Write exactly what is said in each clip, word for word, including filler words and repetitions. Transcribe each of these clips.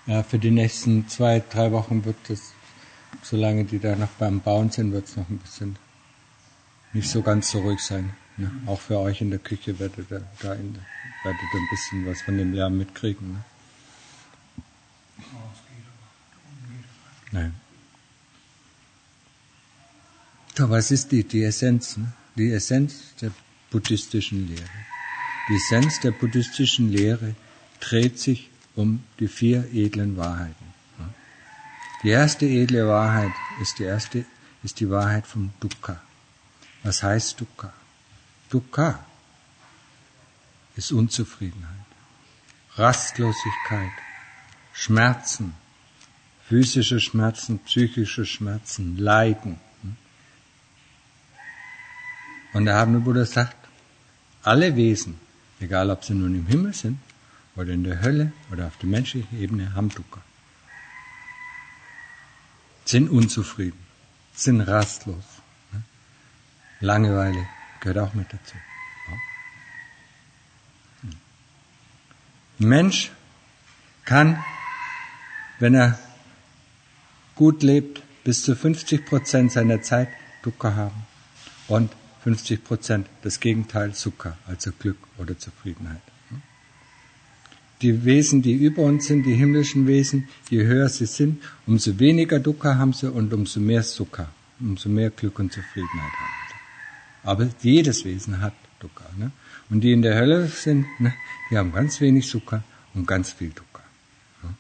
Ja, für die nächsten zwei, drei Wochen wird es, solange die da noch beim Bauen sind, wird es noch ein bisschen nicht so ganz so ruhig sein. Ne? Auch für euch in der Küche werdet ihr da in, werdet ihr ein bisschen was von dem Lärm mitkriegen. Ne? Nein. So, was ist die, die Essenz? Ne? Die Essenz der buddhistischen Lehre. Die Essenz der buddhistischen Lehre dreht sich um die vier edlen Wahrheiten. Die erste edle Wahrheit ist die erste, ist die Wahrheit vom Dukkha. Was heißt Dukkha? Dukkha ist Unzufriedenheit, Rastlosigkeit, Schmerzen, physische Schmerzen, psychische Schmerzen, Leiden. Und der Habende Buddha sagt, alle Wesen, egal ob sie nun im Himmel sind, oder in der Hölle, oder auf der menschlichen Ebene, haben Dukkha. Sind unzufrieden, sind rastlos. Langeweile gehört auch mit dazu. Ein Mensch kann, wenn er gut lebt, bis zu fünfzig Prozent seiner Zeit Dukkha haben und fünfzig Prozent das Gegenteil, Sukha, also Glück oder Zufriedenheit. Die Wesen, die über uns sind, die himmlischen Wesen, je höher sie sind, umso weniger Dukkha haben sie und umso mehr Sukha, umso mehr Glück und Zufriedenheit haben sie. Aber jedes Wesen hat Dukkha. Ne? Und die in der Hölle sind, ne, die haben ganz wenig Sukha und ganz viel Dukkha. Ne?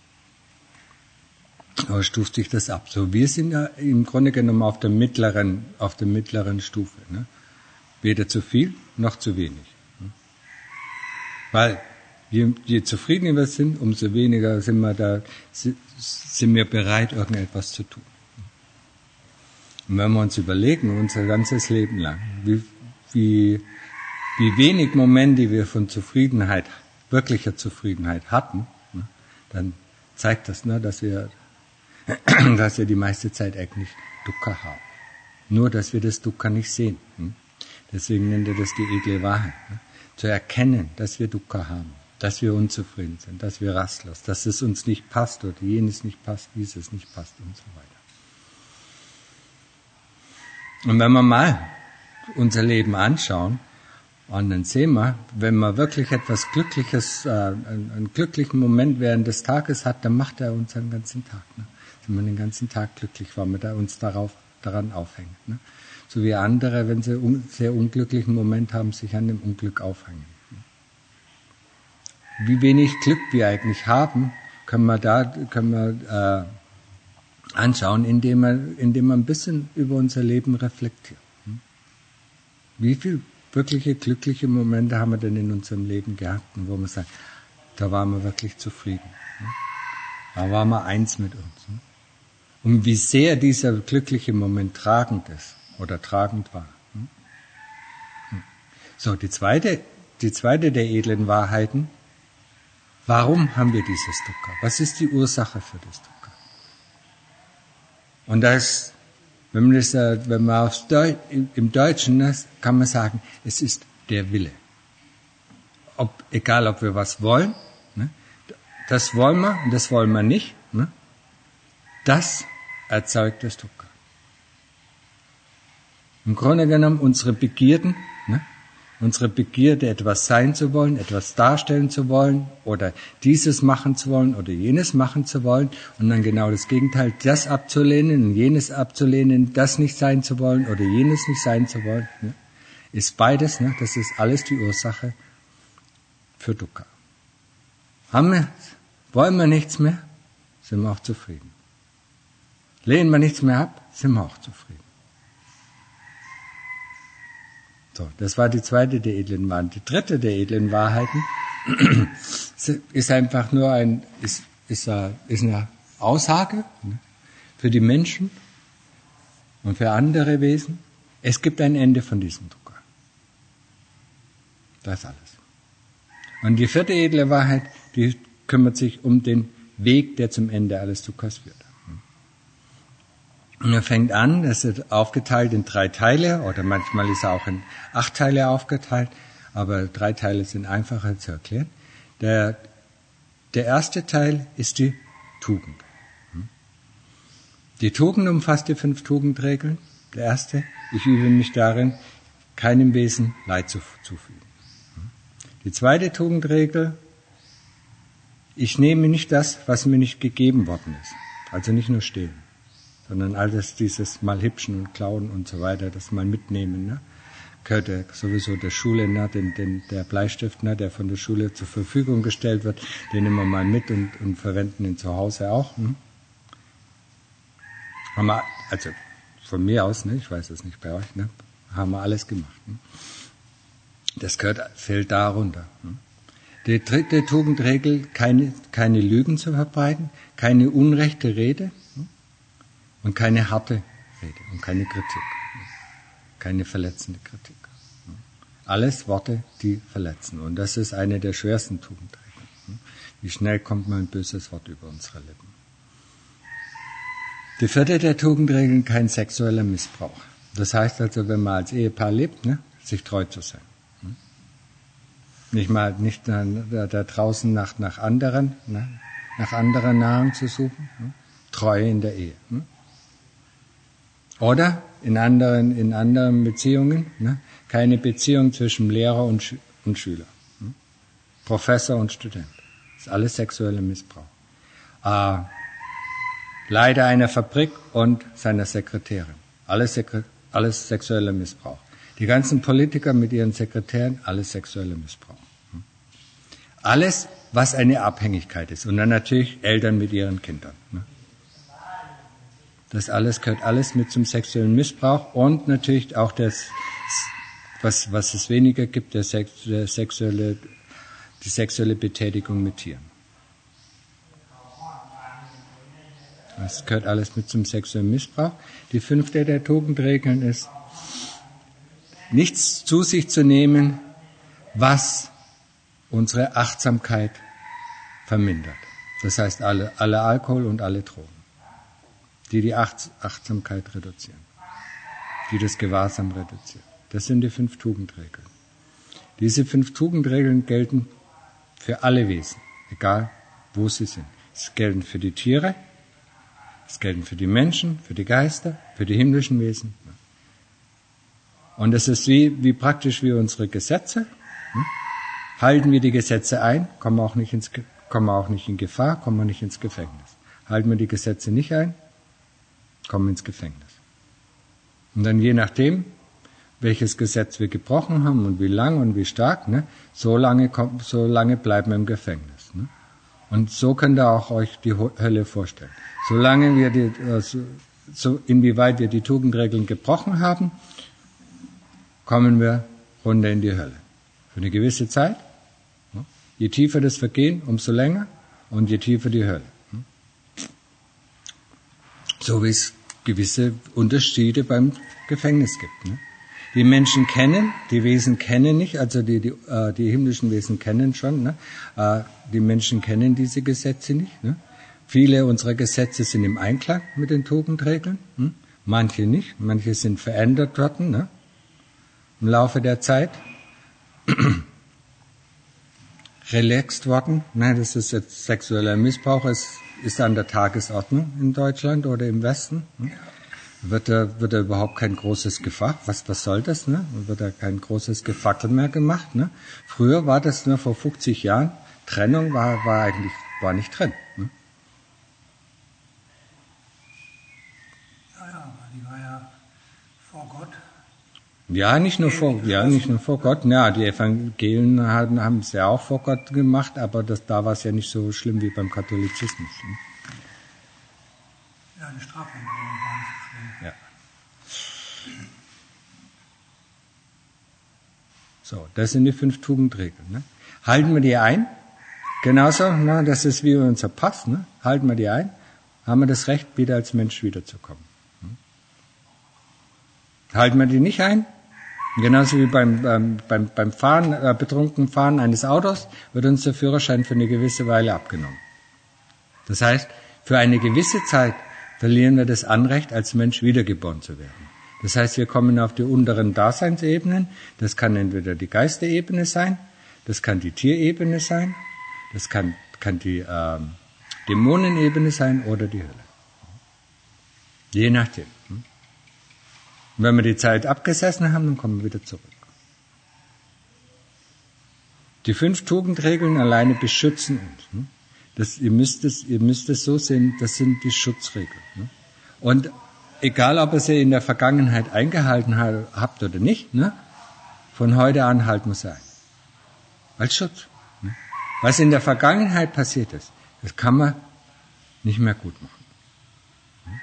Aber stuft sich das ab. So, wir sind ja im Grunde genommen auf der mittleren, auf der mittleren Stufe. Ne? Weder zu viel noch zu wenig. Ne? Weil Je, je zufriedener wir sind, umso weniger sind wir da, sind wir bereit, irgendetwas zu tun. Und wenn wir uns überlegen, unser ganzes Leben lang, wie, wie, wie wenig Momente wir von Zufriedenheit, wirklicher Zufriedenheit hatten, dann zeigt das, ne, dass wir, dass wir die meiste Zeit eigentlich Dukkha haben. Nur, dass wir das Dukkha nicht sehen. Deswegen nennt er das die edle Wahrheit. Zu erkennen, dass wir Dukkha haben. Dass wir unzufrieden sind, dass wir rastlos, dass es uns nicht passt oder jenes nicht passt, dieses nicht passt und so weiter. Und wenn wir mal unser Leben anschauen, und dann sehen wir, wenn man wirklich etwas Glückliches, äh, einen, einen glücklichen Moment während des Tages hat, dann macht er uns den ganzen Tag. Ne? Sind wir den ganzen Tag glücklich, weil wir da uns darauf, daran aufhängen. Ne? So wie andere, wenn sie einen sehr unglücklichen Moment haben, sich an dem Unglück aufhängen. Wie wenig Glück wir eigentlich haben, können wir da können wir äh, anschauen, indem wir, indem wir ein bisschen über unser Leben reflektieren. Wie viele wirkliche glückliche Momente haben wir denn in unserem Leben gehabt, wo wir sagen, da waren wir wirklich zufrieden. Da waren wir eins mit uns. Und wie sehr dieser glückliche Moment tragend ist oder tragend war. So, die zweite, die zweite der edlen Wahrheiten. Warum haben wir dieses Dukkha? Was ist die Ursache für das Dukkha? Und das, wenn man das, wenn man aufs Deu- im Deutschen, das kann man sagen, es ist der Wille. Ob, egal, ob wir was wollen, ne, das wollen wir und das wollen wir nicht, ne, das erzeugt das Dukkha. Im Grunde genommen unsere Begierden, ne, unsere Begierde, etwas sein zu wollen, etwas darstellen zu wollen oder dieses machen zu wollen oder jenes machen zu wollen und dann genau das Gegenteil, das abzulehnen und jenes abzulehnen, das nicht sein zu wollen oder jenes nicht sein zu wollen, ne, ist beides, ne, das ist alles die Ursache für Dukkha. Haben wir, wollen wir nichts mehr, sind wir auch zufrieden. Lehnen wir nichts mehr ab, sind wir auch zufrieden. So, das war die zweite der edlen Wahrheiten. Die dritte der edlen Wahrheiten ist einfach nur ein, ist, ist, ist eine Aussage für die Menschen und für andere Wesen. Es gibt ein Ende von diesem Dukkha. Das ist alles. Und die vierte edle Wahrheit, die kümmert sich um den Weg, der zum Ende alles Dukkhas führt. Und er fängt an, das ist aufgeteilt in drei Teile, oder manchmal ist er auch in acht Teile aufgeteilt, aber drei Teile sind einfacher zu erklären. Der, der erste Teil ist die Tugend. Die Tugend umfasst die fünf Tugendregeln. Der erste, ich übe mich darin, keinem Wesen Leid zuzufügen. Die zweite Tugendregel, ich nehme nicht das, was mir nicht gegeben worden ist. Also nicht nur stehlen, sondern alles dieses mal hübschen und klauen und so weiter, das mal mitnehmen. Ne? Gehört ja sowieso der Schule, ne? den, den, der Bleistift, ne? der von der Schule zur Verfügung gestellt wird, den nehmen wir mal mit und, und verwenden ihn zu Hause auch. Hm? Haben wir, also von mir aus, ne? ich weiß das nicht bei euch, ne? haben wir alles gemacht. Ne? Das gehört, fällt darunter. Ne? Die dritte Tugendregel, keine, keine Lügen zu verbreiten, keine unrechte Rede ne? und keine harte Rede und keine Kritik, ne? keine verletzende Kritik. Ne? Alles Worte, die verletzen. Und das ist eine der schwersten Tugendregeln. Ne? Wie schnell kommt mal ein böses Wort über unsere Lippen? Die vierte der Tugendregeln, kein sexueller Missbrauch. Das heißt also, wenn man als Ehepaar lebt, ne, sich treu zu sein. Ne? Nicht mal nicht da, da draußen nach, nach anderen, ne, nach anderer Nahrung zu suchen. Ne? Treue in der Ehe. Ne? Oder in anderen, in anderen Beziehungen, ne, keine Beziehung zwischen Lehrer und, Schü- und Schüler. Ne? Professor und Student. Das ist alles sexueller Missbrauch. Ah, Leiter einer Fabrik und seiner Sekretärin. Alles, Sekre- alles sexueller Missbrauch. Die ganzen Politiker mit ihren Sekretären, alles sexueller Missbrauch. Alles, was eine Abhängigkeit ist. Und dann natürlich Eltern mit ihren Kindern. Das alles gehört alles mit zum sexuellen Missbrauch und natürlich auch das, was, was es weniger gibt, der, Sex, der sexuelle, die sexuelle Betätigung mit Tieren. Das gehört alles mit zum sexuellen Missbrauch. Die fünfte der Tugendregeln ist, nichts zu sich zu nehmen, was unsere Achtsamkeit vermindert. Das heißt, alle, alle Alkohol und alle Drogen, die die Acht, Achtsamkeit reduzieren, die das Gewahrsam reduzieren. Das sind die fünf Tugendregeln. Diese fünf Tugendregeln gelten für alle Wesen, egal wo sie sind. Sie gelten für die Tiere, es gelten für die Menschen, für die Geister, für die himmlischen Wesen. Und es ist wie, wie praktisch wie unsere Gesetze. Halten wir die Gesetze ein, kommen wir auch nicht ins, kommen wir auch nicht in Gefahr, kommen wir nicht ins Gefängnis. Halten wir die Gesetze nicht ein, kommen wir ins Gefängnis. Und dann je nachdem, welches Gesetz wir gebrochen haben und wie lang und wie stark, ne, so lange, so lange bleiben wir im Gefängnis. Ne? Und so könnt ihr auch euch die Hölle vorstellen. Solange wir die, also, so, inwieweit wir die Tugendregeln gebrochen haben, kommen wir runter in die Hölle. Für eine gewisse Zeit. Je tiefer das Vergehen, umso länger. Und je tiefer die Hölle. So wie es gewisse Unterschiede beim Gefängnis gibt. Ne? Die Menschen kennen, die Wesen kennen nicht, also die, die, äh, die himmlischen Wesen kennen schon, ne? äh, die Menschen kennen diese Gesetze nicht. Ne? Viele unserer Gesetze sind im Einklang mit den Tugendregeln, hm? manche nicht, manche sind verändert worden ne? im Laufe der Zeit, relaxed worden. Ne? Das ist jetzt sexueller Missbrauch, es ist an der Tagesordnung in Deutschland oder im Westen. Hm? Wird da, wird da überhaupt kein großes Gefahr? Was, was soll das, ne? Wird da kein großes Gefackel mehr gemacht, ne? Früher war das, ne, vor fünfzig Jahren, Trennung war, war eigentlich, war nicht drin, ne? Ja, ja, aber die war ja vor Gott. Ja, nicht nur vor, ja, nicht nur vor Gott. Ja, die Evangelien haben, haben es ja auch vor Gott gemacht, aber das, da war es ja nicht so schlimm wie beim Katholizismus, ne? Ja, eine Strafandrohung war nicht so schlimm. Ja. So, das sind die fünf Tugendregeln. Ne? Halten wir die ein? Genauso, ne, das ist wie unser Pass. Ne? Halten wir die ein, haben wir das Recht, wieder als Mensch wiederzukommen. Hm? Halten wir die nicht ein? Genauso wie beim, beim, beim, beim Fahren, äh, betrunkenen Fahren eines Autos, wird uns der Führerschein für eine gewisse Weile abgenommen. Das heißt, für eine gewisse Zeit verlieren wir das Anrecht, als Mensch wiedergeboren zu werden. Das heißt, wir kommen auf die unteren Daseinsebenen. Das kann entweder die Geisterebene sein, das kann die Tierebene sein, das kann, kann die ähm, Dämonenebene sein oder die Hölle. Je nachdem. Und wenn wir die Zeit abgesessen haben, dann kommen wir wieder zurück. Die fünf Tugendregeln alleine beschützen uns. Das, ihr, müsst es, ihr müsst es so sehen, das sind die Schutzregeln. Und egal, ob ihr sie in der Vergangenheit eingehalten habt oder nicht, ne, von heute an halten wir sie ein. Als Schutz. Ne. Was in der Vergangenheit passiert ist, das kann man nicht mehr gut machen. Ne.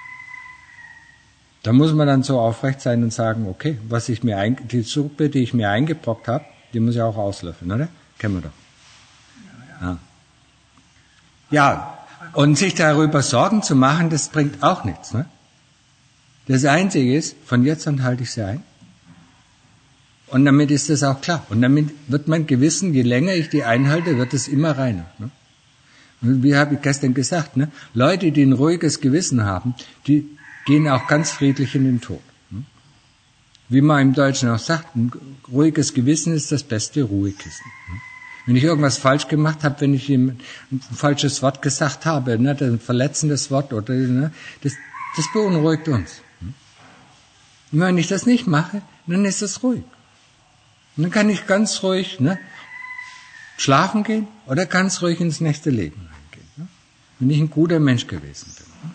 Da muss man dann so aufrecht sein und sagen, okay, was ich mir ein, die Suppe, die ich mir eingebrockt habe, die muss ich auch auslöffeln, oder? Kennen wir doch. Ja, ja. Ja, und sich darüber Sorgen zu machen, das bringt auch nichts. Ne? Das Einzige ist, von jetzt an halte ich sie ein. Und damit ist das auch klar. Und damit wird mein Gewissen, je länger ich die einhalte, wird es immer reiner. Ne? Und wie habe ich gestern gesagt, ne? Leute, die ein ruhiges Gewissen haben, die gehen auch ganz friedlich in den Tod. Ne? Wie man im Deutschen auch sagt, ein ruhiges Gewissen ist das beste Ruhekissen. Ne? Wenn ich irgendwas falsch gemacht habe, wenn ich ihm ein falsches Wort gesagt habe, ne, ein verletzendes Wort, oder ne, das, das beunruhigt uns. Und wenn ich das nicht mache, dann ist es ruhig. Und dann kann ich ganz ruhig ne, schlafen gehen oder ganz ruhig ins nächste Leben reingehen. Ne, wenn ich ein guter Mensch gewesen bin. Ne.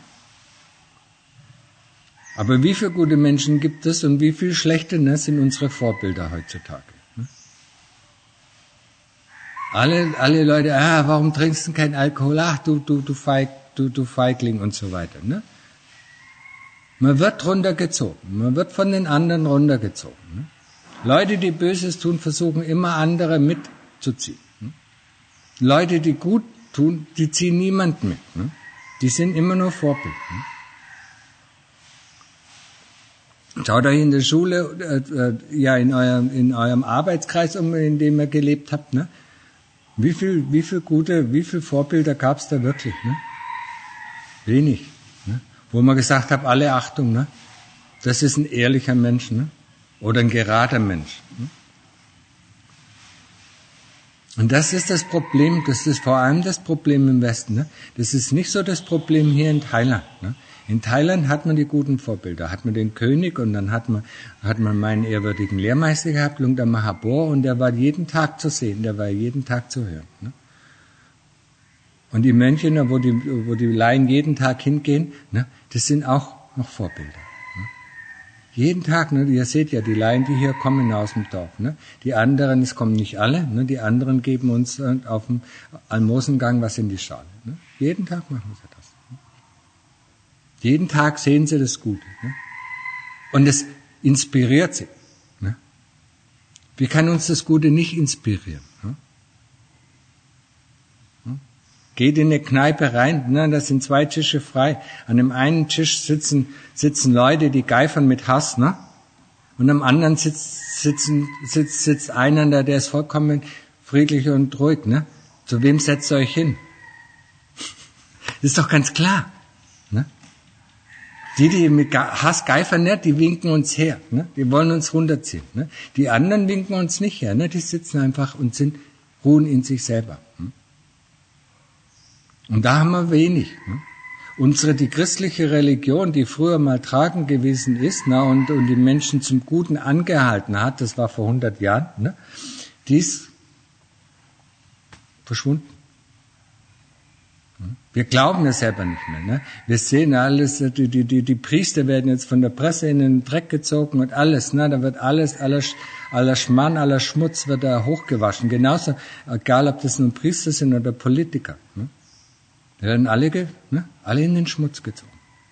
Aber wie viele gute Menschen gibt es und wie viele schlechte ne, sind unsere Vorbilder heutzutage? Alle, alle Leute, ah, warum trinkst du keinen Alkohol? Ach, du, du, du, Feig, du, du Feigling und so weiter. Ne? Man wird runtergezogen. Man wird von den anderen runtergezogen. Ne? Leute, die Böses tun, versuchen immer andere mitzuziehen. Ne? Leute, die gut tun, die ziehen niemanden mit. Ne? Die sind immer nur Vorbild. Ne? Schaut euch in der Schule, äh, äh, ja, in eurem, in eurem Arbeitskreis um, in dem ihr gelebt habt, ne? Wie viel, wie viel gute, wie viel Vorbilder gab es da wirklich? Ne? Wenig. Ne? Wo man gesagt hat, alle Achtung, ne? Das ist ein ehrlicher Mensch, ne? Oder ein gerader Mensch. Ne? Und das ist das Problem, das ist vor allem das Problem im Westen. Ne? Das ist nicht so das Problem hier in Thailand. Ne? In Thailand hat man die guten Vorbilder, hat man den König und dann hat man, hat man meinen ehrwürdigen Lehrmeister gehabt, Lungta Mahabor, und der war jeden Tag zu sehen, der war jeden Tag zu hören. Ne? Und die Mönche, wo die, wo die Laien jeden Tag hingehen, ne, das sind auch noch Vorbilder. Ne? Jeden Tag, ne, ihr seht ja, die Laien, die hier kommen aus dem Dorf, ne? Die anderen, es kommen nicht alle, ne? Die anderen geben uns auf dem Almosengang was in die Schale. Ne? Jeden Tag machen sie das. Jeden Tag sehen sie das Gute. Ne? Und es inspiriert sie. Ne? Wie kann uns das Gute nicht inspirieren? Ne? Ne? Geht in eine Kneipe rein, ne? Da sind zwei Tische frei. An dem einen Tisch sitzen, sitzen Leute, die geifern mit Hass. Ne? Und am anderen sitzt, sitzen, sitzt, sitzt einer, der, der ist vollkommen friedlich und ruhig. Ne? Zu wem setzt ihr euch hin? Das ist doch ganz klar. Ne? Die, die mit Hass geifern, ne, die winken uns her. Ne? Die wollen uns runterziehen. Ne? Die anderen winken uns nicht her. Ne? Die sitzen einfach und sind, ruhen in sich selber. Ne? Und da haben wir wenig. Ne? Unsere, die christliche Religion, die früher mal tragend gewesen ist, ne, und, und die Menschen zum Guten angehalten hat, das war vor hundert Jahren, ne, die ist verschwunden. Wir glauben es selber nicht mehr. Ne? Wir sehen alles, die, die, die, die Priester werden jetzt von der Presse in den Dreck gezogen und alles. Ne? Da wird alles, aller, aller Schmarrn, aller Schmutz wird da hochgewaschen. Genauso, egal ob das nun Priester sind oder Politiker. Ne? Die werden alle, ge, ne? alle in den Schmutz gezogen.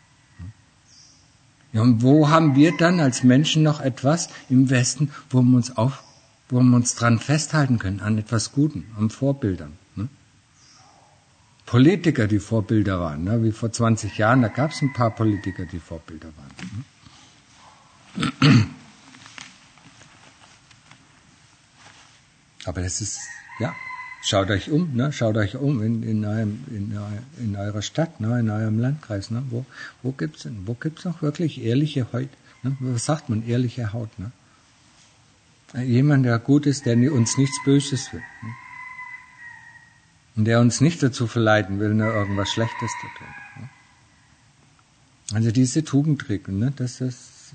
Ja, und wo haben wir dann als Menschen noch etwas im Westen, wo wir uns, auf, wo wir uns dran festhalten können, an etwas Guten, an Vorbildern? Ne? Politiker, die Vorbilder waren, ne? Wie vor zwanzig Jahren, da gab es ein paar Politiker, die Vorbilder waren. Ne? Aber das ist, ja, schaut euch um, ne? Schaut euch um in, in, eurem, in, in eurer Stadt, ne? In eurem Landkreis, ne? Wo, wo gibt's denn, wo gibt's noch wirklich ehrliche Haut? Ne? Was sagt man, ehrliche Haut? Ne? Jemand, der gut ist, der uns nichts Böses will. Ne? Und der uns nicht dazu verleiten will, nur irgendwas Schlechtes zu tun. Also diese Tugendregeln, ne, das ist,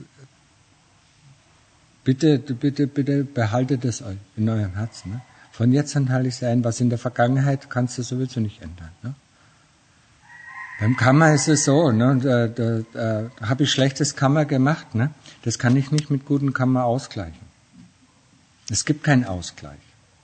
bitte, bitte, bitte behaltet es in eurem Herzen. Ne? Von jetzt an halte ich es ein, was in der Vergangenheit kannst du sowieso nicht ändern. Ne? Beim Karma ist es so, ne, da, da, da, da habe ich schlechtes Karma gemacht, ne? Das kann ich nicht mit gutem Karma ausgleichen. Es gibt keinen Ausgleich.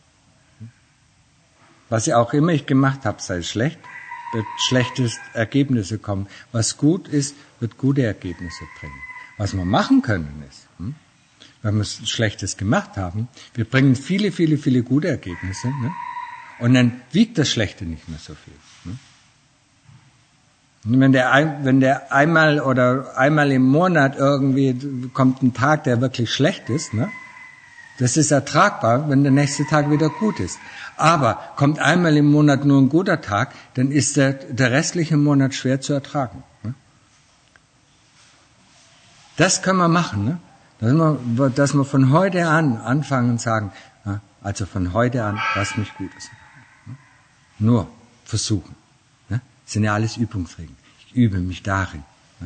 Was auch immer ich gemacht habe, sei schlecht, wird schlechte Ergebnisse kommen. Was gut ist, wird gute Ergebnisse bringen. Was wir machen können ist, hm, wenn wir Schlechtes gemacht haben, wir bringen viele, viele, viele gute Ergebnisse, ne? Und dann wiegt das Schlechte nicht mehr so viel. Ne? Und wenn der, wenn der einmal oder einmal im Monat irgendwie kommt ein Tag, der wirklich schlecht ist, ne? Das ist ertragbar, wenn der nächste Tag wieder gut ist. Aber kommt einmal im Monat nur ein guter Tag, dann ist der, der restliche Monat schwer zu ertragen. Ne? Das können wir machen, ne? Dass wir, dass wir von heute an anfangen und sagen, ja, also von heute an, lass mich Gutes machen. Ne? Nur versuchen. Ne? Das sind ja alles Übungsregeln. Ich übe mich darin.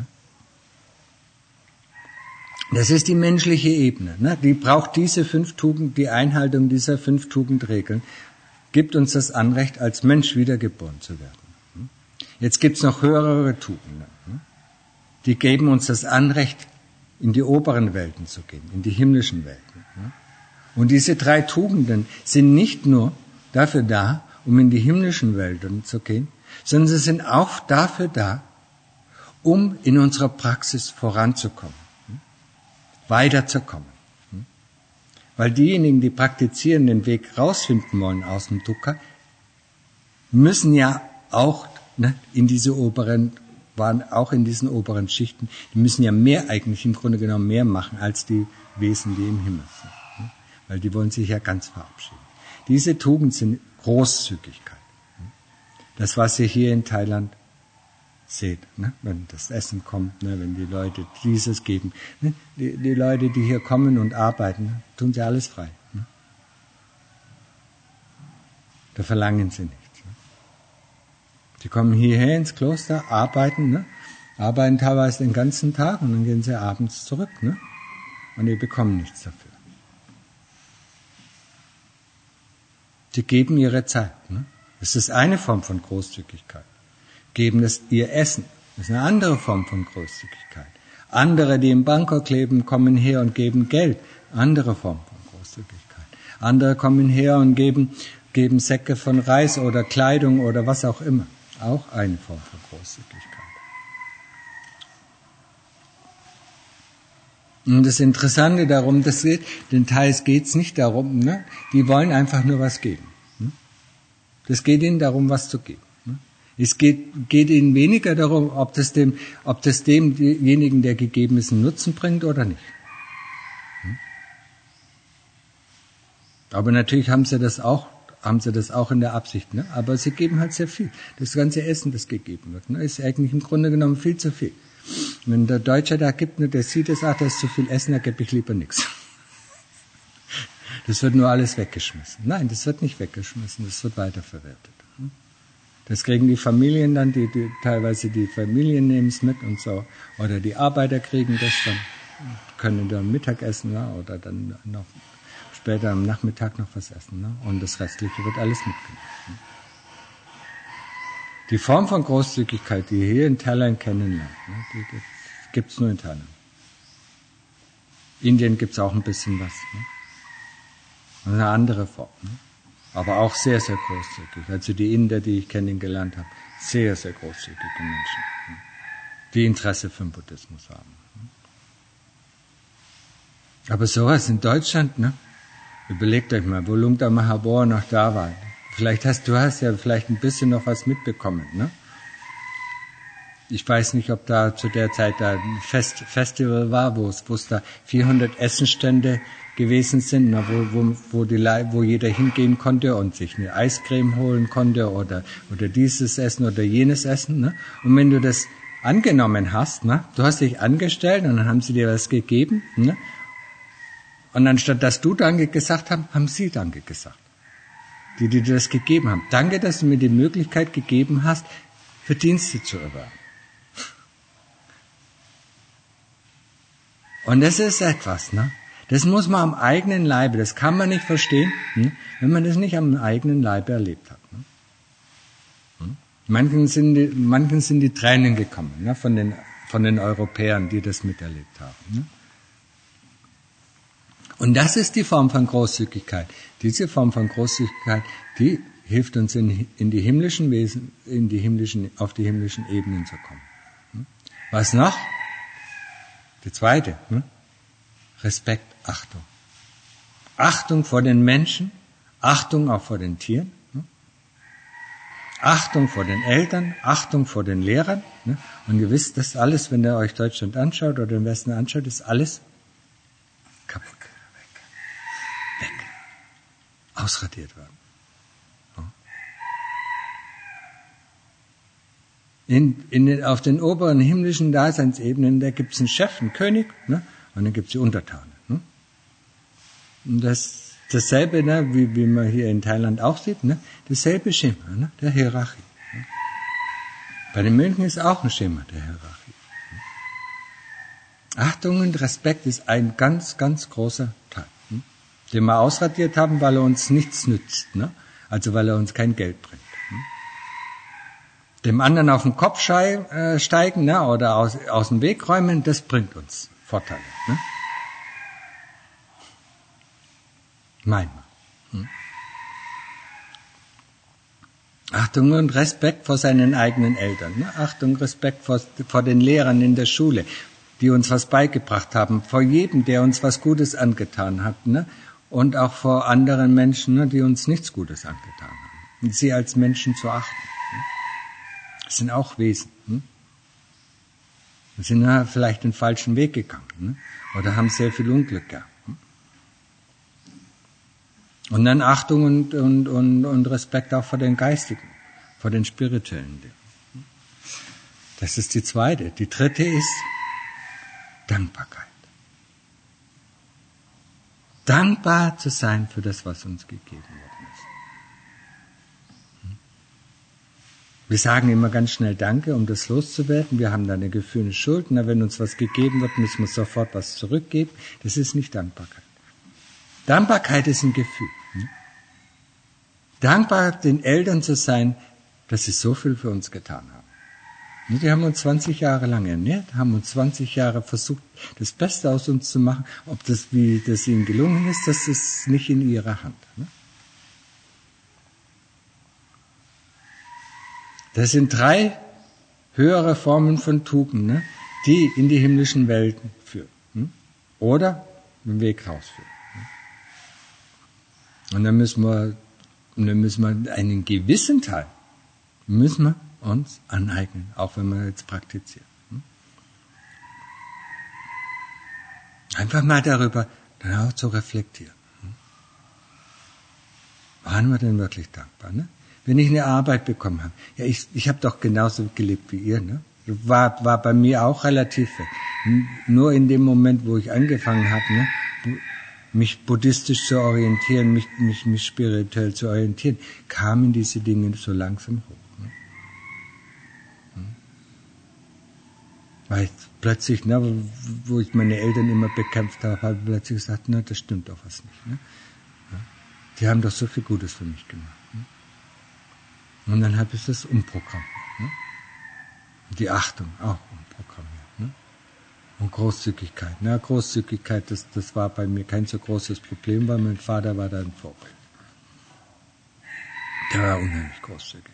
Das ist die menschliche Ebene. Ne? Die braucht diese fünf Tugend, die Einhaltung dieser fünf Tugendregeln, gibt uns das Anrecht, als Mensch wiedergeboren zu werden. Jetzt gibt's noch höhere Tugenden. Ne? Die geben uns das Anrecht, in die oberen Welten zu gehen, in die himmlischen Welten. Ne? Und diese drei Tugenden sind nicht nur dafür da, um in die himmlischen Welten zu gehen, sondern sie sind auch dafür da, um in unserer Praxis voranzukommen. Weiterzukommen. Weil diejenigen, die praktizieren, den Weg rausfinden wollen aus dem Dukkha, müssen ja auch ne, in diese oberen, waren auch in diesen oberen Schichten, die müssen ja mehr eigentlich im Grunde genommen mehr machen als die Wesen, die im Himmel sind. Weil die wollen sich ja ganz verabschieden. Diese Tugend sind Großzügigkeit. Das, was ihr hier in Thailand seht, ne? Wenn das Essen kommt, ne? Wenn die Leute dieses geben. Ne? Die, die Leute, die hier kommen und arbeiten, ne? Tun sie alles frei. Ne? Da verlangen sie nichts. Ne? Die kommen hierher ins Kloster, arbeiten, ne? Arbeiten teilweise den ganzen Tag und dann gehen sie abends zurück. Ne? Und die bekommen nichts dafür. Sie geben ihre Zeit. Ne? Das ist eine Form von Großzügigkeit. Geben das ihr Essen. Das ist eine andere Form von Großzügigkeit. Andere, die in Bangkok leben, kommen her und geben Geld. Andere Form von Großzügigkeit. Andere kommen her und geben, geben Säcke von Reis oder Kleidung oder was auch immer. Auch eine Form von Großzügigkeit. Und das Interessante darum, das geht, den Thais geht's nicht darum, ne? Die wollen einfach nur was geben. Das geht ihnen darum, was zu geben. Es geht, geht ihnen weniger darum, ob das dem, ob das demjenigen, der gegeben ist, einen Nutzen bringt oder nicht. Aber natürlich haben sie das auch, haben sie das auch in der Absicht, ne? Aber sie geben halt sehr viel. Das ganze Essen, das gegeben wird, ne? Ist eigentlich im Grunde genommen viel zu viel. Wenn der Deutsche da gibt, ne, der sieht es, ach, da ist zu viel Essen, da gebe ich lieber nichts. Das wird nur alles weggeschmissen. Nein, das wird nicht weggeschmissen, das wird weiterverwertet. Das kriegen die Familien dann, die, die teilweise die Familien nehmen es mit und so. Oder die Arbeiter kriegen das dann, können dann Mittag essen, ne? Oder dann noch später am Nachmittag noch was essen. Ne? Und das Restliche wird alles mitgenommen. Ne? Die Form von Großzügigkeit, die ihr hier in Thailand kennenlernt, ne? die, die gibt's nur in Thailand. In Indien gibt's auch ein bisschen was. Ne? Eine andere Form. Ne? Aber auch sehr, sehr großzügig. Also die Inder, die ich kennengelernt habe, sehr, sehr großzügige Menschen, die Interesse für den Buddhismus haben. Aber sowas in Deutschland, ne? Überlegt euch mal, wo Lungta Mahabor noch da war. Vielleicht hast du hast ja vielleicht ein bisschen noch was mitbekommen, ne? Ich weiß nicht, ob da zu der Zeit da ein Fest, Festival war, wo es, wo es da vierhundert Essenstände gewesen sind, na, wo, wo, wo, die, wo jeder hingehen konnte und sich eine Eiscreme holen konnte oder, oder dieses Essen oder jenes Essen. Ne? Und wenn du das angenommen hast, ne, du hast dich angestellt und dann haben sie dir was gegeben. Ne? Und anstatt dass du Danke gesagt hast, haben sie Danke gesagt. die dir das gegeben haben. Danke, dass du mir die Möglichkeit gegeben hast, Verdienste zu erwerben. Und das ist etwas, ne? Das muss man am eigenen Leibe, das kann man nicht verstehen, hm? wenn man das nicht am eigenen Leibe erlebt hat. Ne? Hm? Manchen, sind die, manchen sind die Tränen gekommen, ne? von, den, von den Europäern, die das miterlebt haben. Ne? Und das ist die Form von Großzügigkeit. Diese Form von Großzügigkeit, die hilft uns in, in die himmlischen Wesen, in die himmlischen, auf die himmlischen Ebenen zu kommen. Hm? Was noch? Die zweite, hm? Respekt, Achtung. Achtung vor den Menschen, Achtung auch vor den Tieren, hm? Achtung vor den Eltern, Achtung vor den Lehrern. Hm? Und ihr wisst, das alles, wenn ihr euch Deutschland anschaut oder den Westen anschaut, ist alles kaputt. Weg. Weg. Ausradiert worden. In, in, auf den oberen himmlischen Daseinsebenen, da gibt es einen Chef, einen König, ne? Und dann gibt es die Untertanen. Ne? Und das dasselbe, ne? wie, wie man hier in Thailand auch sieht, ne? dasselbe Schema, ne? der Hierarchie. Ne? Bei den Mönchen ist auch ein Schema der Hierarchie. Ne? Achtung und Respekt ist ein ganz, ganz großer Teil, ne? den wir ausradiert haben, weil er uns nichts nützt, ne? also weil er uns kein Geld bringt. Ne? Dem anderen auf den Kopf steigen ne, oder aus, aus dem Weg räumen, das bringt uns Vorteile. Ne? Meint man. Hm? Achtung und Respekt vor seinen eigenen Eltern. Ne? Achtung, Respekt vor, vor den Lehrern in der Schule, die uns was beigebracht haben. Vor jedem, der uns was Gutes angetan hat. Ne? Und auch vor anderen Menschen, ne, die uns nichts Gutes angetan haben. Und sie als Menschen zu achten. Das sind auch Wesen. Hm? Wir sind ja vielleicht den falschen Weg gegangen. Hm? Oder haben sehr viel Unglück gehabt. Hm? Und dann Achtung und, und, und, und Respekt auch vor den Geistigen, vor den spirituellen Dingen. Das ist die zweite. Die dritte ist Dankbarkeit. Dankbar zu sein für das, was uns gegeben worden ist. Wir sagen immer ganz schnell Danke, um das loszuwerden. Wir haben da eine Gefühl, eine Schuld. Na, wenn uns was gegeben wird, müssen wir sofort was zurückgeben. Das ist nicht Dankbarkeit. Dankbarkeit ist ein Gefühl. Dankbar den Eltern zu sein, dass sie so viel für uns getan haben. Die haben uns zwanzig Jahre lang ernährt, haben uns zwanzig Jahre versucht, das Beste aus uns zu machen. Ob das, wie das ihnen gelungen ist, das ist nicht in ihrer Hand. Das sind drei höhere Formen von Tugend, ne, die in die himmlischen Welten führen. Hm? Oder den Weg rausführen. Hm? Und dann müssen wir, und dann müssen wir einen gewissen Teil, müssen wir uns aneignen, auch wenn wir jetzt praktizieren. Hm? Einfach mal darüber dann auch zu reflektieren. Hm? Waren wir denn wirklich dankbar, ne? Wenn ich eine Arbeit bekommen habe, ja, ich, ich habe doch genauso gelebt wie ihr, ne? War, war bei mir auch relativ, nur in dem Moment, wo ich angefangen habe, ne, mich buddhistisch zu orientieren, mich, mich, mich spirituell zu orientieren, kamen diese Dinge so langsam hoch. Ne? Hm? Weil plötzlich, ne, wo ich meine Eltern immer bekämpft habe, habe ich plötzlich gesagt, ne, das stimmt doch was nicht. Ne? Ja? Die haben doch so viel Gutes für mich gemacht. Ne? Und dann habe ich das umprogrammiert. Ne? Die Achtung auch umprogrammiert. Ne? Und Großzügigkeit. Na, Großzügigkeit, das, das war bei mir kein so großes Problem, weil mein Vater war da ein Vorbild. Der war unheimlich großzügig.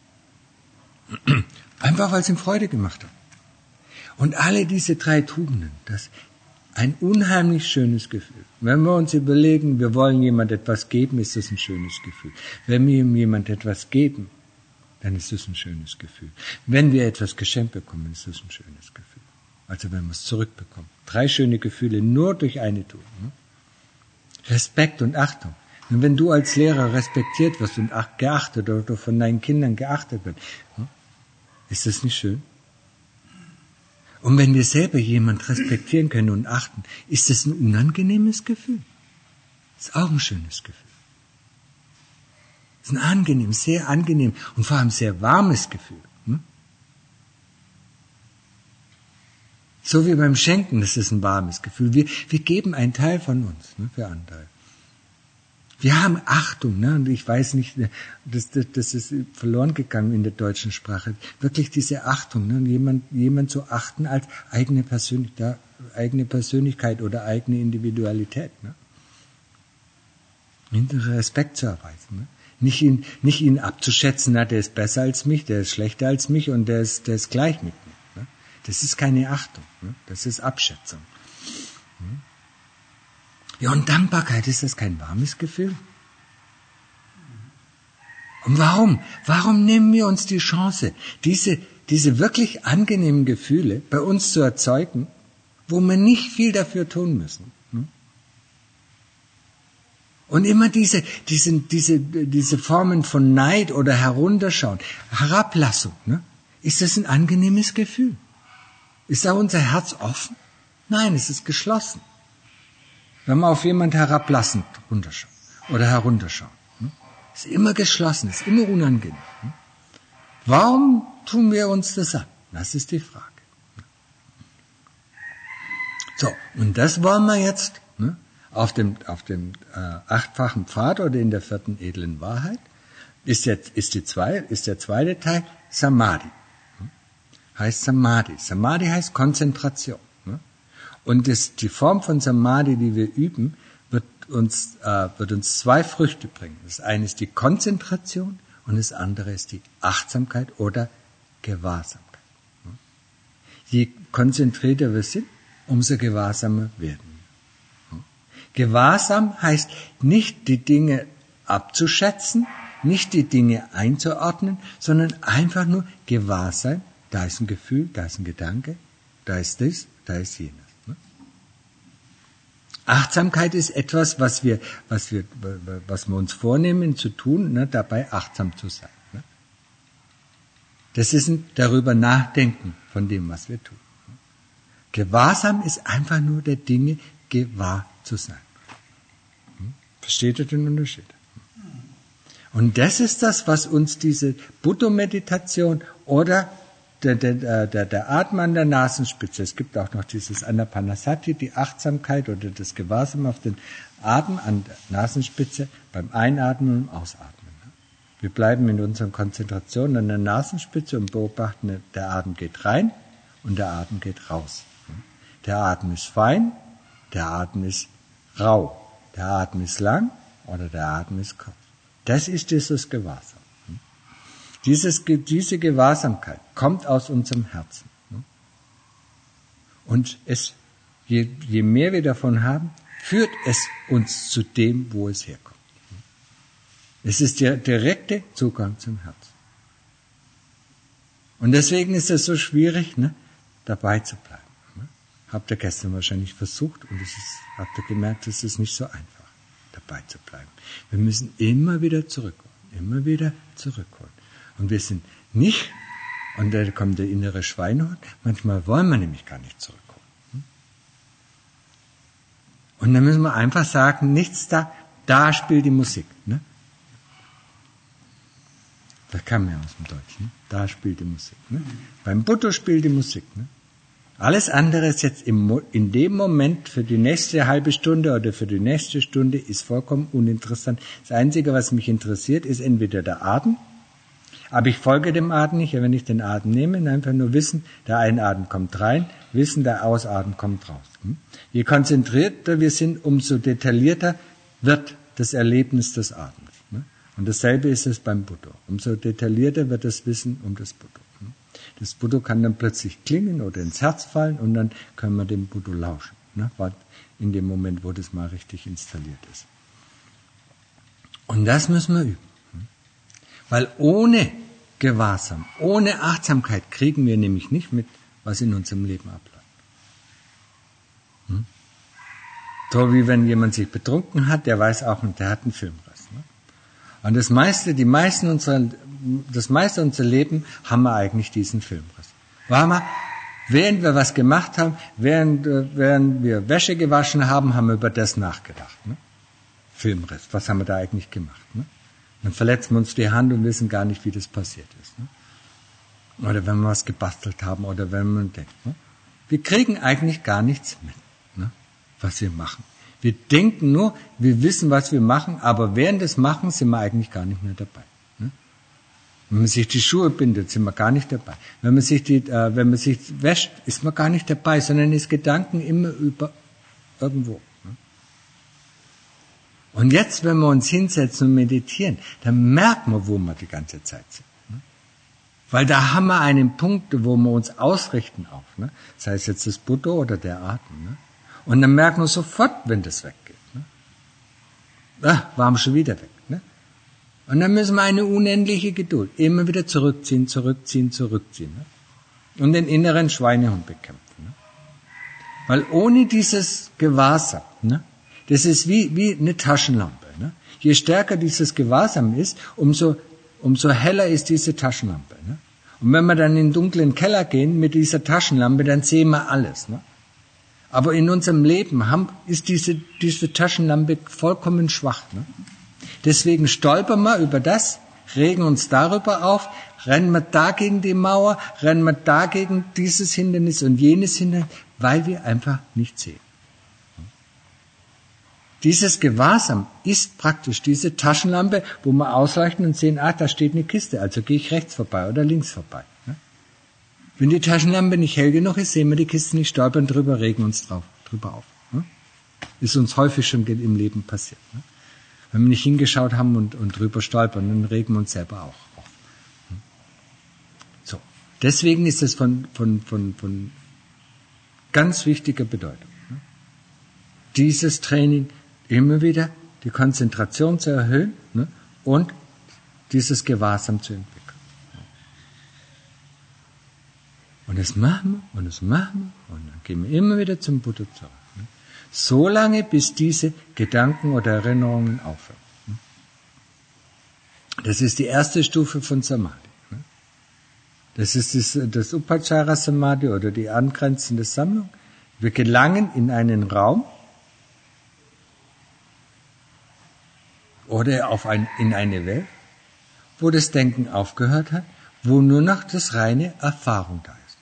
Einfach, weil es ihm Freude gemacht hat. Und alle diese drei Tugenden, das ein unheimlich schönes Gefühl. Wenn wir uns überlegen, wir wollen jemand etwas geben, ist das ein schönes Gefühl. Wenn wir ihm jemand etwas geben, dann ist das ein schönes Gefühl. Wenn wir etwas geschenkt bekommen, ist das ein schönes Gefühl. Also wenn wir es zurückbekommen. Drei schöne Gefühle nur durch eine Tugend. Respekt und Achtung. Und wenn du als Lehrer respektiert wirst und geachtet oder von deinen Kindern geachtet wird, ist das nicht schön? Und wenn wir selber jemand respektieren können und achten, ist das ein unangenehmes Gefühl? Ist auch ein schönes Gefühl. Das ist ein angenehm, sehr angenehm und vor allem sehr warmes Gefühl. Hm? So wie beim Schenken, das ist ein warmes Gefühl. Wir, wir geben einen Teil von uns, ne, für andere. Wir haben Achtung, ne? Und ich weiß nicht, das, das, das ist verloren gegangen in der deutschen Sprache. Wirklich diese Achtung, ne? Jemand, jemand zu achten als eigene, Persönlich, da, eigene Persönlichkeit oder eigene Individualität. Ne? Respekt zu erweisen. Ne? Nicht ihn, nicht ihn abzuschätzen, na, der ist besser als mich, der ist schlechter als mich und der ist, der ist gleich mit mir. Ne? Das ist keine Achtung, ne? Das ist Abschätzung. Hm? Ja, und Dankbarkeit, ist das kein warmes Gefühl? Und warum? Warum nehmen wir uns die Chance, diese, diese wirklich angenehmen Gefühle bei uns zu erzeugen, wo wir nicht viel dafür tun müssen? Hm? Und immer diese, diese, diese, diese Formen von Neid oder Herunterschauen, Herablassung, ne? Ist das ein angenehmes Gefühl? Ist da unser Herz offen? Nein, es ist geschlossen. Wenn wir auf jemand herablassend runterschauen oder herunterschauen, hm? Ist immer geschlossen, ist immer unangenehm. Hm? Warum tun wir uns das an? Das ist die Frage. So, und das wollen wir jetzt, ne? Auf dem, auf dem äh, achtfachen Pfad oder in der vierten edlen Wahrheit ist, jetzt, ist, die zwei, ist der zweite Teil Samadhi. Hm? Heißt Samadhi. Samadhi heißt Konzentration. Ne? Und das, die Form von Samadhi, die wir üben, wird uns, äh, wird uns zwei Früchte bringen. Das eine ist die Konzentration und das andere ist die Achtsamkeit oder Gewahrsamkeit. Hm? Je konzentrierter wir sind, umso gewahrsamer werden wir. Gewahrsam heißt nicht die Dinge abzuschätzen, nicht die Dinge einzuordnen, sondern einfach nur gewahr sein. Da ist ein Gefühl, da ist ein Gedanke, da ist das, da ist jenes. Achtsamkeit ist etwas, was wir, was wir, was wir uns vornehmen zu tun, ne, dabei achtsam zu sein. Ne. Das ist ein darüber nachdenken von dem, was wir tun. Gewahrsam ist einfach nur der Dinge gewahr zu sein. Hm? Versteht ihr den Unterschied? Und das ist das, was uns diese Buddha-Meditation oder der, der, der, der Atem an der Nasenspitze, es gibt auch noch dieses Anapanasati, die Achtsamkeit oder das Gewahrsam auf den Atem an der Nasenspitze beim Einatmen und Ausatmen. Wir bleiben in unserer Konzentration an der Nasenspitze und beobachten, der Atem geht rein und der Atem geht raus. Der Atem ist fein, der Atem ist rau, der Atem ist lang oder der Atem ist kurz. Das ist dieses Gewahrsam. Dieses, diese Gewahrsamkeit kommt aus unserem Herzen. Und es, je, je mehr wir davon haben, führt es uns zu dem, wo es herkommt. Es ist der direkte Zugang zum Herzen. Und deswegen ist es so schwierig, ne, dabei zu bleiben. Habt ihr gestern wahrscheinlich versucht und es ist, habt ihr gemerkt, es ist nicht so einfach, dabei zu bleiben. Wir müssen immer wieder zurückholen, immer wieder zurückholen. Und wir sind nicht, und da kommt der innere Schweinehund, manchmal wollen wir nämlich gar nicht zurückholen. Und dann müssen wir einfach sagen, nichts da, da spielt die Musik. Ne? Das kam ja aus dem Deutschen, ne? Da spielt die Musik. Ne? Beim Buddha spielt die Musik. Ne? Alles andere ist jetzt im, in dem Moment für die nächste halbe Stunde oder für die nächste Stunde ist vollkommen uninteressant. Das Einzige, was mich interessiert, ist entweder der Atem, aber ich folge dem Atem nicht, wenn ich den Atem nehme, einfach nur wissen, der Einatmen kommt rein, wissen, der Ausatmen kommt raus. Je konzentrierter wir sind, umso detaillierter wird das Erlebnis des Atems. Und dasselbe ist es beim Buddha. Umso detaillierter wird das Wissen um das Buddha. Das Buddha kann dann plötzlich klingen oder ins Herz fallen und dann können wir dem Buddha lauschen. In dem Moment, wo das mal richtig installiert ist. Und das müssen wir üben. Weil ohne Gewahrsam, ohne Achtsamkeit kriegen wir nämlich nicht mit, was in unserem Leben abläuft. Hm? So wie wenn jemand sich betrunken hat, der weiß auch, und der hat einen Filmriss. Ne? Und das meiste, die meisten unserer, das meiste unserer Leben haben wir eigentlich diesen Filmriss. Weil wir, während wir was gemacht haben, während, während wir Wäsche gewaschen haben, haben wir über das nachgedacht. Ne? Filmriss, was haben wir da eigentlich gemacht? Ne? Dann verletzen wir uns die Hand und wissen gar nicht, wie das passiert ist. Ne? Oder wenn wir was gebastelt haben oder wenn man denkt. Ne? Wir kriegen eigentlich gar nichts mit, ne? Was wir machen. Wir denken nur, wir wissen, was wir machen, aber während des Machens sind wir eigentlich gar nicht mehr dabei. Ne? Wenn man sich die Schuhe bindet, sind wir gar nicht dabei. Wenn man sich, die, äh, wenn man sich wäscht, ist man gar nicht dabei, sondern ist Gedanken immer über irgendwo. Ne? Und jetzt, wenn wir uns hinsetzen und meditieren, dann merken wir, wo wir die ganze Zeit sind. Ne? Weil da haben wir einen Punkt, wo wir uns ausrichten auf. Ne? Sei es jetzt das Buddha oder der Atem. Ne? Und dann merken wir sofort, wenn das weggeht. Ne? Ah, waren wir schon wieder weg. Ne? Und dann müssen wir eine unendliche Geduld immer wieder zurückziehen, zurückziehen, zurückziehen. Ne? Und den inneren Schweinehund bekämpfen. Ne? Weil ohne dieses Gewahrsam, ne? Das ist wie, wie eine Taschenlampe. Ne? Je stärker dieses Gewahrsam ist, umso, umso heller ist diese Taschenlampe. Ne? Und wenn wir dann in den dunklen Keller gehen mit dieser Taschenlampe, dann sehen wir alles. Ne? Aber in unserem Leben haben, ist diese, diese Taschenlampe vollkommen schwach. Ne? Deswegen stolpern wir über das, regen uns darüber auf, rennen wir da gegen die Mauer, rennen wir da gegen dieses Hindernis und jenes Hindernis, weil wir einfach nicht sehen. Dieses Gewahrsam ist praktisch diese Taschenlampe, wo wir ausleuchten und sehen, ah, da steht eine Kiste, also gehe ich rechts vorbei oder links vorbei. Ne? Wenn die Taschenlampe nicht hell genug ist, sehen wir die Kiste nicht, stolpern drüber, regen uns drauf, drüber auf. Ne? Ist uns häufig schon im Leben passiert. Ne? Wenn wir nicht hingeschaut haben und, und drüber stolpern, dann regen wir uns selber auch auf. So. Deswegen ist es von, von, von, von ganz wichtiger Bedeutung. Ne? Dieses Training immer wieder die Konzentration zu erhöhen, ne, und dieses Gewahrsam zu entwickeln. Und das machen wir, und das machen wir, und dann gehen wir immer wieder zum Buddha zurück. Ne. So lange, bis diese Gedanken oder Erinnerungen aufhören. Ne. Das ist die erste Stufe von Samadhi. Ne. Das ist das, das Upachara Samadhi oder die angrenzende Sammlung. Wir gelangen in einen Raum, oder auf ein, in eine Welt, wo das Denken aufgehört hat, wo nur noch das reine Erfahrung da ist.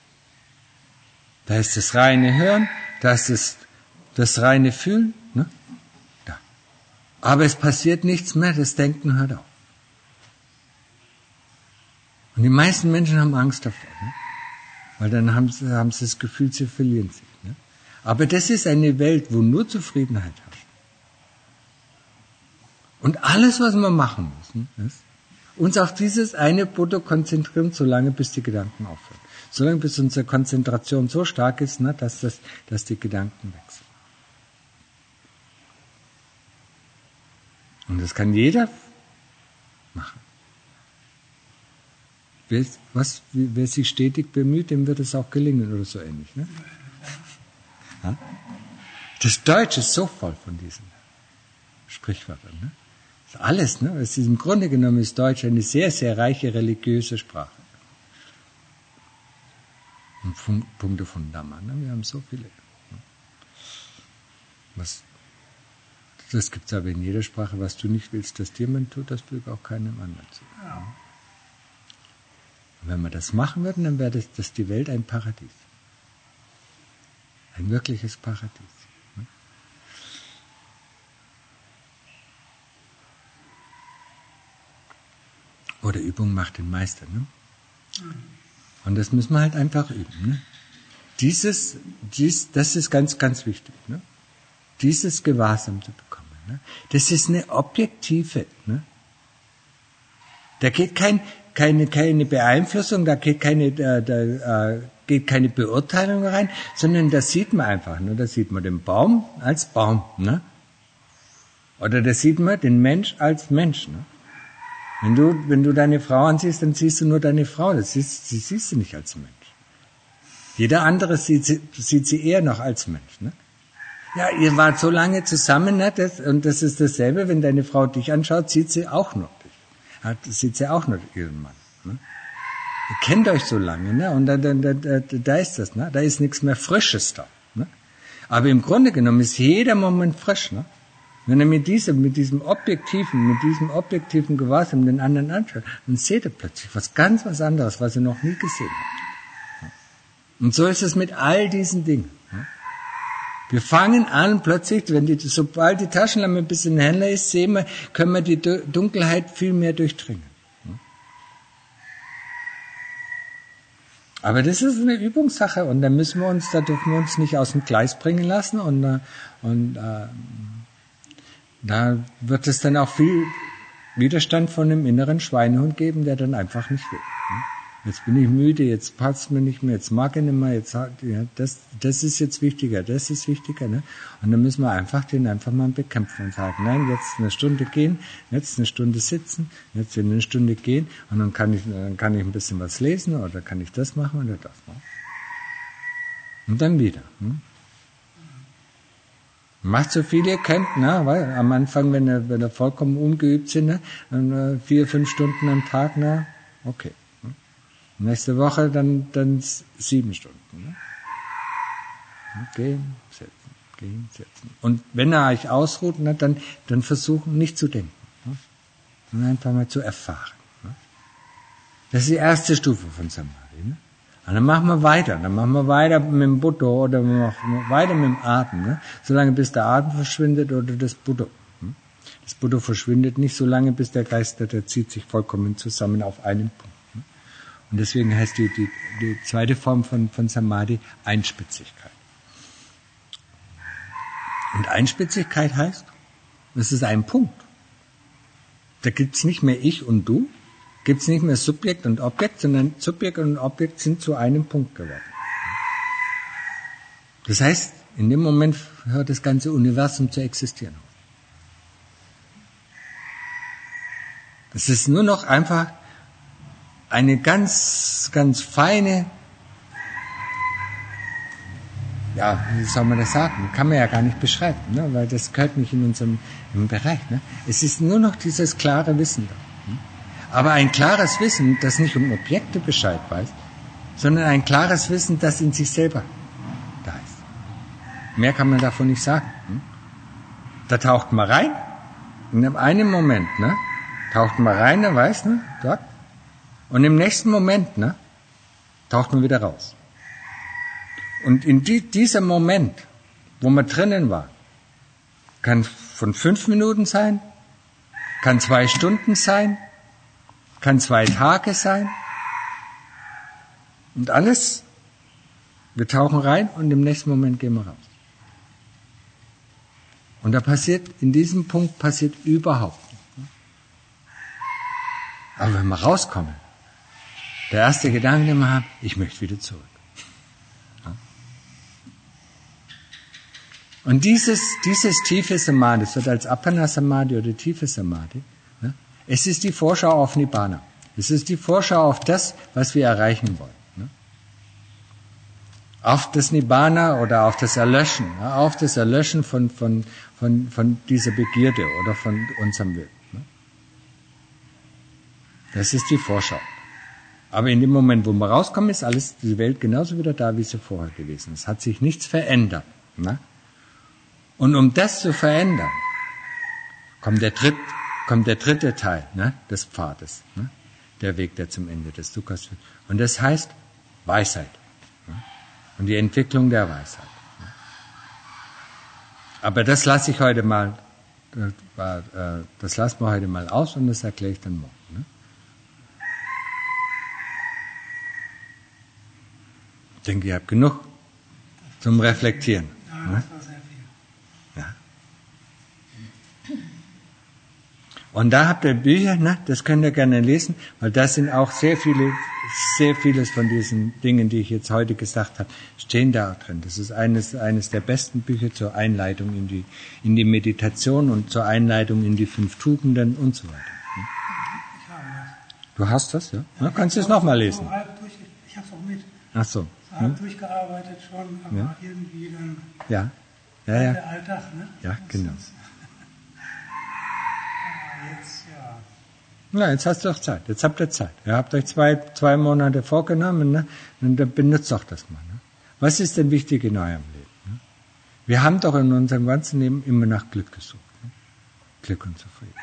Da ist das reine Hören, da ist das, das reine Fühlen, ne? Da. Aber es passiert nichts mehr, das Denken hört auf. Und die meisten Menschen haben Angst davor, ne? Weil dann haben sie, haben sie das Gefühl, sie verlieren sich. Ne? Aber das ist eine Welt, wo nur Zufriedenheit herrscht. Und alles, was wir machen müssen, ist, uns auf dieses eine Buddha konzentrieren, solange bis die Gedanken aufhören. Solange bis unsere Konzentration so stark ist, ne, dass, das, dass die Gedanken wechseln. Und das kann jeder machen. Wer, was, wer sich stetig bemüht, dem wird es auch gelingen oder so ähnlich. Ne? Ja? Das Deutsche ist so voll von diesen Sprichwörtern. Ne? Alles, ne? Es ist, im Grunde genommen ist Deutsch eine sehr, sehr reiche religiöse Sprache. Und Fun- Punkte von Dhamma, ne? Wir haben so viele. Ne? Was, das gibt es aber in jeder Sprache. Was du nicht willst, dass dir man tut, das füge auch keinem anderen zu. Ja. Und wenn wir das machen würden, dann wäre das, das die Welt ein Paradies. Ein wirkliches Paradies. Oder Übung macht den Meister. Ne? Und das müssen wir halt einfach üben. Ne? Dieses, dies, das ist ganz, ganz wichtig. Ne? Dieses Gewahrsam zu bekommen. Ne? Das ist eine objektive. Ne? Da geht kein, keine, keine Beeinflussung, da geht keine, da, da äh, geht keine Beurteilung rein, sondern da sieht man einfach. Ne? Da sieht man den Baum als Baum. Ne? Oder da sieht man den Mensch als Mensch. Ne? Wenn du, wenn du deine Frau ansiehst, dann siehst du nur deine Frau, das siehst, sie siehst du nicht als Mensch. Jeder andere sieht sie, sieht sie eher noch als Mensch. Ne? Ja, ihr wart so lange zusammen, ne? das, und das ist dasselbe, wenn deine Frau dich anschaut, sieht sie auch nur dich. Ja, sieht sie auch nur ihren Mann. Ne? Ihr kennt euch so lange, ne? Und da, da, da, da ist das, ne? Da ist nichts mehr Frisches da. Ne? Aber im Grunde genommen ist jeder Moment frisch. Ne? Wenn er mit diesem, mit diesem objektiven, mit diesem objektiven Gewahrsein den anderen anschaut, dann seht er plötzlich was ganz was anderes, was er noch nie gesehen hat. Und so ist es mit all diesen Dingen. Wir fangen an plötzlich, wenn die, sobald die Taschenlampe ein bisschen heller ist, sehen wir, können wir die Dunkelheit viel mehr durchdringen. Aber das ist eine Übungssache und da müssen wir uns, da dürfen wir uns nicht aus dem Gleis bringen lassen und, und äh, da wird es dann auch viel Widerstand von dem inneren Schweinehund geben, der dann einfach nicht will. Jetzt bin ich müde, jetzt passt mir nicht mehr, jetzt mag ich nicht mehr, jetzt ja, das, das ist jetzt wichtiger, das ist wichtiger, ne? Und dann müssen wir einfach den einfach mal bekämpfen und sagen, nein, jetzt eine Stunde gehen, jetzt eine Stunde sitzen, jetzt eine Stunde gehen und dann kann ich, dann kann ich ein bisschen was lesen oder kann ich das machen oder das machen. Und dann wieder. Hm? Macht so viel ihr könnt, ne? Weil am Anfang, wenn ihr, wenn ihr vollkommen ungeübt sind, ne? Dann äh, vier, fünf Stunden am Tag, na, okay. Nächste Woche dann, dann sieben Stunden. Ne? Gehen, setzen, gehen, setzen. Und wenn er euch ausruht, ne, dann, dann versuchen nicht zu denken, ne? Sondern einfach mal zu erfahren. Ne? Das ist die erste Stufe von Samadhi. Ne? Und dann machen wir weiter. Dann machen wir weiter mit dem Buddha oder wir machen weiter mit dem Atem. Ne? Solange bis der Atem verschwindet oder das Buddha. Ne? Das Buddha verschwindet nicht so lange, bis der Geist, der zieht sich vollkommen zusammen auf einen Punkt. Und deswegen heißt die, die, die zweite Form von, von Samadhi Einspitzigkeit. Und Einspitzigkeit heißt, es ist ein Punkt. Da gibt's nicht mehr Ich und Du, gibt's nicht mehr Subjekt und Objekt, sondern Subjekt und Objekt sind zu einem Punkt geworden. Das heißt, in dem Moment hört das ganze Universum zu existieren. Es ist nur noch einfach eine ganz, ganz feine, ja, wie soll man das sagen? Kann man ja gar nicht beschreiben, ne? Weil das gehört nicht in unserem im Bereich. Ne? Es ist nur noch dieses klare Wissen da. Ne? Aber ein klares Wissen, das nicht um Objekte Bescheid weiß, sondern ein klares Wissen, das in sich selber da ist. Mehr kann man davon nicht sagen. Ne? Da taucht man rein, in einem Moment, ne? Taucht man rein, der weiß, ne? Dort. Und im nächsten Moment, ne, taucht man wieder raus. Und in die, dieser Moment, wo man drinnen war, kann von fünf Minuten sein, kann zwei Stunden sein, kann zwei Tage sein. Und alles, wir tauchen rein und im nächsten Moment gehen wir raus. Und da passiert, in diesem Punkt passiert überhaupt nichts. Aber wenn wir rauskommen, der erste Gedanke, den wir haben, ich möchte wieder zurück. Ja. Und dieses, dieses tiefe Samadhi, das wird als Appana Samadhi oder tiefe Samadhi, ja, es ist die Vorschau auf Nibbana. Es ist die Vorschau auf das, was wir erreichen wollen. Ja. Auf das Nibbana oder auf das Erlöschen, ja, auf das Erlöschen von, von, von, von dieser Begierde oder von unserem Willen. Ja. Das ist die Vorschau. Aber in dem Moment, wo wir rauskommen, ist alles, die Welt genauso wieder da, wie sie vorher gewesen ist. Es hat sich nichts verändert. Ne? Und um das zu verändern, kommt der, dritt, kommt der dritte Teil, ne, des Pfades. Ne? Der Weg, der zum Ende des Dukkhas führt. Und das heißt Weisheit. Ne? Und die Entwicklung der Weisheit. Ne? Aber das lasse ich heute mal, das lassen wir heute mal aus und das erkläre ich dann morgen. Ne? Ich denke, ihr habt genug zum Reflektieren. Ja, das war sehr viel. Ja. Und da habt ihr Bücher, ne? Das könnt ihr gerne lesen, weil da sind auch sehr viele, sehr vieles von diesen Dingen, die ich jetzt heute gesagt habe, stehen da drin. Das ist eines, eines der besten Bücher zur Einleitung in die, in die Meditation und zur Einleitung in die fünf Tugenden und so weiter. Ich habe das. Du hast das, ja? Ja, kannst du es nochmal lesen? So halb durch, ich habe es auch mit. Ach so. So halb Hm? durchgearbeitet schon, aber Ja. irgendwie dann Ja. Ja, ja. der Alltag, ne? Ja, genau. Aber jetzt, ja. Ja, jetzt hast du doch Zeit. Jetzt habt ihr Zeit. Ihr habt euch zwei, zwei Monate vorgenommen, ne? Und dann benutzt doch das mal. Ne? Was ist denn wichtig in eurem Leben? Ne? Wir haben doch in unserem ganzen Leben immer nach Glück gesucht. Ne? Glück und Zufriedenheit.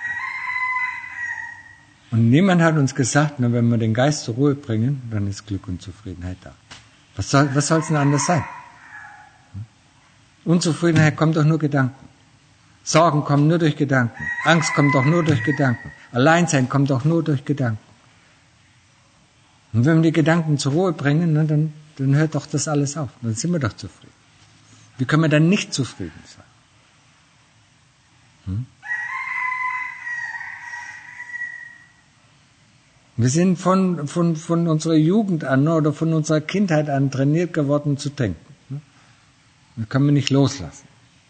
Und niemand hat uns gesagt, na, wenn wir den Geist zur Ruhe bringen, dann ist Glück und Zufriedenheit da. Was soll, was soll's denn anders sein? Unzufriedenheit kommt doch nur Gedanken. Sorgen kommen nur durch Gedanken. Angst kommt doch nur durch Gedanken. Alleinsein kommt doch nur durch Gedanken. Und wenn wir die Gedanken zur Ruhe bringen, na, dann, dann hört doch das alles auf. Dann sind wir doch zufrieden. Wie können wir dann nicht zufrieden sein? Hm? Wir sind von, von, von unserer Jugend an oder von unserer Kindheit an trainiert geworden zu denken. Das können wir nicht loslassen.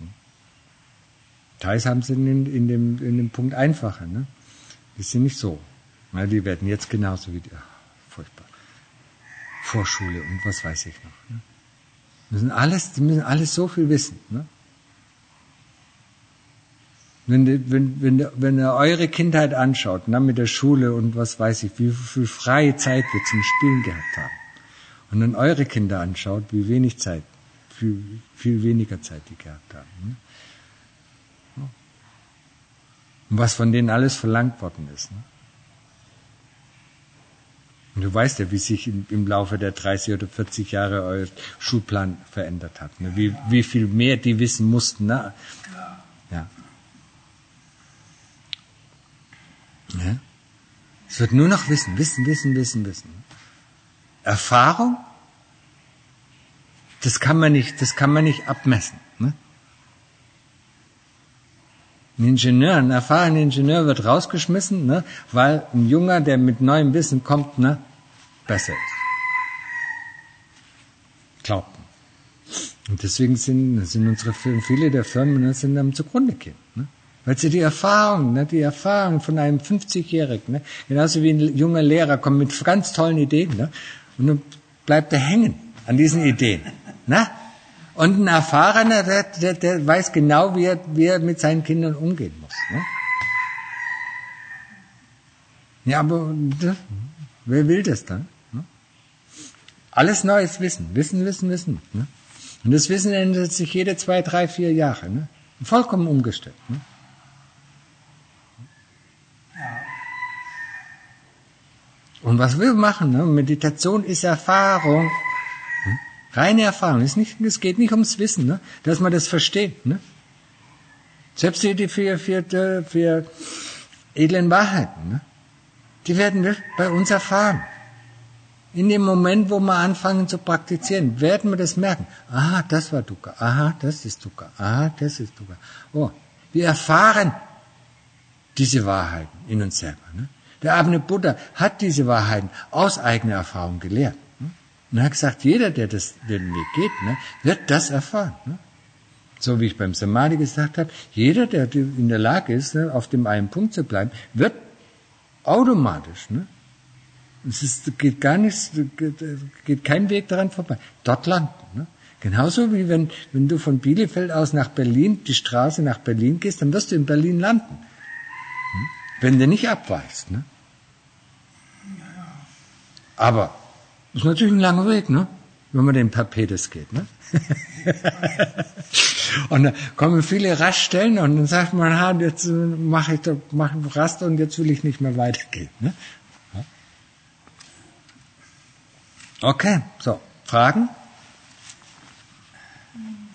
Teils haben sie in, in, dem, in dem Punkt einfacher. Ne? Die sind nicht so. Na, die werden jetzt genauso wie die. Ach, furchtbar. Vorschule und was weiß ich noch. Ne? Die müssen alles, die müssen alles so viel wissen. Ne? Wenn, wenn, wenn, wenn ihr eure Kindheit anschaut, na, mit der Schule und was weiß ich, wie viel freie Zeit wir zum Spielen gehabt haben. Und dann eure Kinder anschaut, wie wenig Zeit, viel, viel weniger Zeit die gehabt haben. Ne? Und was von denen alles verlangt worden ist. Ne? Und du weißt ja, wie sich im, im Laufe der dreißig oder vierzig Jahre euer Schulplan verändert hat. Ne? Wie, wie viel mehr die wissen mussten. Ne? Ja. Ja. Es wird nur noch Wissen, Wissen, Wissen, Wissen, Wissen. Erfahrung, das kann man nicht, das kann man nicht abmessen. Ne? Ein Ingenieur, ein erfahrener Ingenieur wird rausgeschmissen, ne, weil ein Junger, der mit neuem Wissen kommt, ne, besser ist. Glaubt man. Und deswegen sind, sind unsere viele der Firmen ne, sind am zugrunde gehen. Ne? Weil sie die Erfahrung, ne, die Erfahrung von einem fünfzigjährigen, ne, genauso wie ein junger Lehrer kommt mit ganz tollen Ideen, ne, und dann bleibt er hängen an diesen Ideen. Ne? Und ein Erfahrener, der, der, der weiß genau, wie er, wie er mit seinen Kindern umgehen muss. Ne? Ja, aber das, wer will das dann? Ne? Alles neues Wissen, Wissen, Wissen, Wissen. Ne? Und das Wissen ändert sich jede zwei, drei, vier Jahre. Ne? Vollkommen umgestellt. Ne? Und was wir machen, ne? Meditation ist Erfahrung. Reine Erfahrung. Es, nicht, es geht nicht ums Wissen, ne? Dass man das versteht. Ne? Selbst die, die vier, vier, vier edlen Wahrheiten, ne? Die werden wir bei uns erfahren. In dem Moment, wo wir anfangen zu praktizieren, werden wir das merken. Aha, das war Dukkha. Aha, das ist Dukkha. Aha, das ist Dukkha. Oh, wir erfahren diese Wahrheiten in uns selber. Ne? Der Abhängige Buddha hat diese Wahrheiten aus eigener Erfahrung gelehrt. Und er hat gesagt, jeder, der das, den Weg geht, ne, wird das erfahren. Ne? So wie ich beim Samadhi gesagt habe, jeder, der in der Lage ist, ne, auf dem einen Punkt zu bleiben, wird automatisch, ne, es ist, geht gar nichts, geht kein Weg daran vorbei, dort landen. Ne? Genauso wie wenn, wenn du von Bielefeld aus nach Berlin, die Straße nach Berlin gehst, dann wirst du in Berlin landen. Hm? Wenn du nicht abweichst. Ne? Aber das ist natürlich ein langer Weg, ne? Wenn man den Perpedes geht, ne? Und dann kommen viele Raststellen und dann sagt man, ha, jetzt mache ich doch, mach Rast und jetzt will ich nicht mehr weitergehen, ne? Okay, so, Fragen?